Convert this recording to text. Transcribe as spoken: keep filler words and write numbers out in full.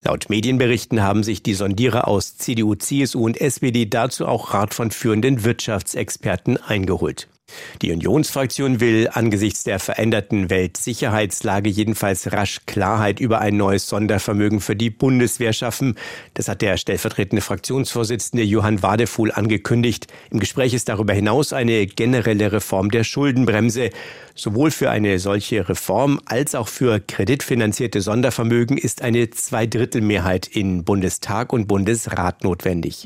Laut Medienberichten haben sich die Sondierer aus C D U, C S U und S P D dazu auch Rat von führenden Wirtschaftsexperten eingeholt. Die Unionsfraktion will angesichts der veränderten Weltsicherheitslage jedenfalls rasch Klarheit über ein neues Sondervermögen für die Bundeswehr schaffen. Das hat der stellvertretende Fraktionsvorsitzende Johann Wadefuhl angekündigt. Im Gespräch ist darüber hinaus eine generelle Reform der Schuldenbremse. Sowohl für eine solche Reform als auch für kreditfinanzierte Sondervermögen ist eine Zweidrittelmehrheit in Bundestag und Bundesrat notwendig.